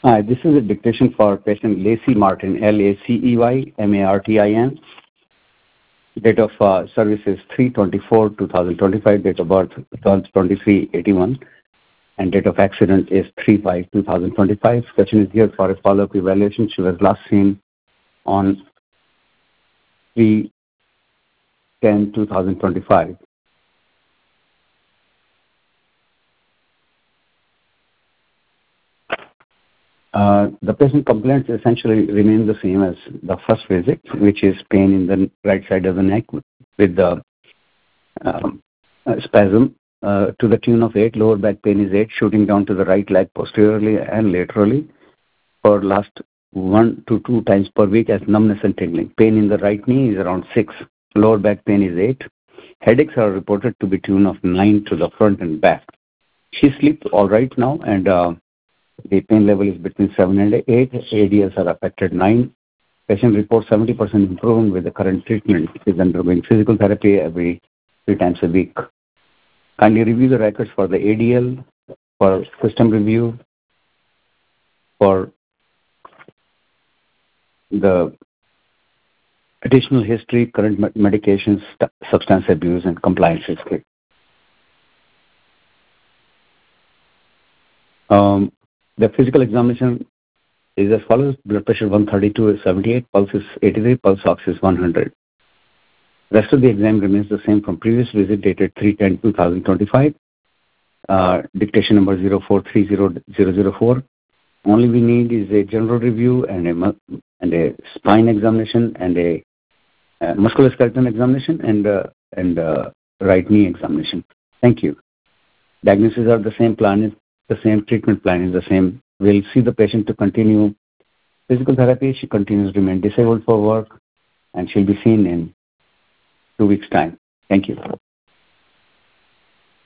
Hi, this is a dictation for patient Lacey Martin, Lacey Martin. Date of service is 3/24/2025, date of birth 12/23/81, and date of accident is 3/5/2025. Patient is here for a follow-up evaluation. She was last seen on 3/10/2025. The patient complaints essentially remain the same as the first visit, which is pain in the right side of the neck with the spasm to the tune of 8. Lower back pain is 8, shooting down to the right leg posteriorly and laterally for last 1 to 2 times per week as numbness and tingling. Pain in the right knee is around 6. Lower back pain is 8. Headaches are reported to be tune of 9 to the front and back. She sleeps all right now, and the pain level is between 7 and 8. ADLs are affected 9. Patient reports 70% improvement with the current treatment. Is undergoing physical therapy every 3 times a week. Kindly review the records for the ADL, for system review, for the additional history, current medications, substance abuse, and compliance history. The physical examination is as follows. Blood pressure 132 is 78, pulse is 83, pulse ox is 100. Rest of the exam remains the same from previous visit dated 3/10/2025. Dictation number 0430004. Only we need is a general review and a spine examination and a musculoskeletal examination and right knee examination. Thank you. Diagnoses are the same, plan is the same, treatment plan is the same. We'll see the patient to continue physical therapy. She continues to remain disabled for work, and she'll be seen in 2 weeks' time. Thank you.